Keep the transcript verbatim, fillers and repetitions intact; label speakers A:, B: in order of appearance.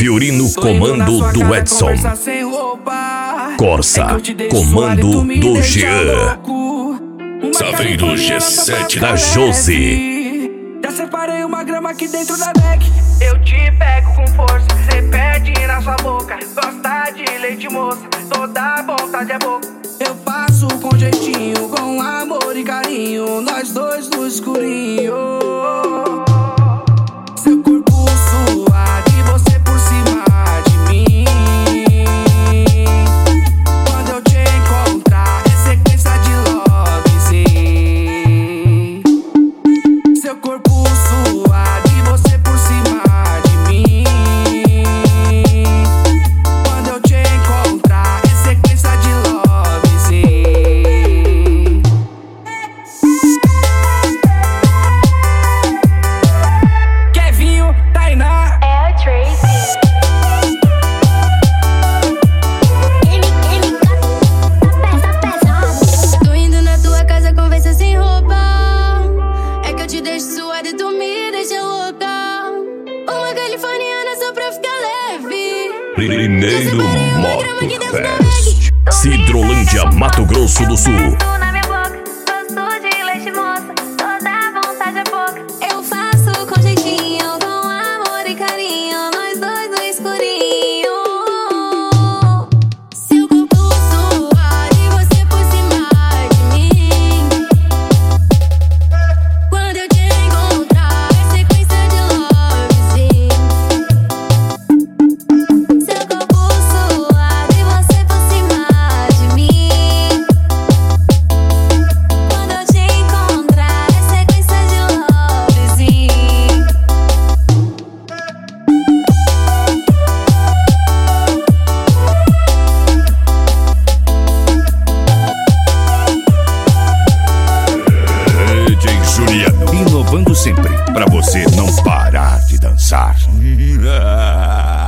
A: Fiorino, comando do Edson. Corsa, comando do Jean. Saveiro G sete da Josi.
B: Já separei uma grama aqui dentro da bag. Eu te pego com força, cê pede na sua boca. Gosta de leite moça, toda vontade é boca. Eu faço com jeitinho, com amor e carinho, nós dois no escurinho. Seu corpo suave, você por cima de mim. Quando eu te encontrar, é sequência de love, sim. Seu corpo suave, você por cima de mim. Quando eu te encontrar, é sequência de love, sim. Kevinho, Tainá,
C: É o Tracy. Ele, ele tá pesado. Tô indo na tua casa, conversa sem roupa. É que eu te deixo suada e tu me deixa louca. Uma californiana só pra ficar leve.
A: Primeiro Motofest. Cidrolândia, Mato Grosso do Sul.
C: Tu na minha boca, gosto de leite moça, toda vontade é pouca. Eu faço com jeitinho, com amor e carinho, nós dois no escurinho. Seu corpo suave, você por cima de mim. Quando eu te encontrar, é sequência de love, sim. Seu corpo suave, você por cima de mim. Quando eu te encontrar, é sequência de love, sim.
A: D J Juliano, inovando sempre, pra você não parar de dançar.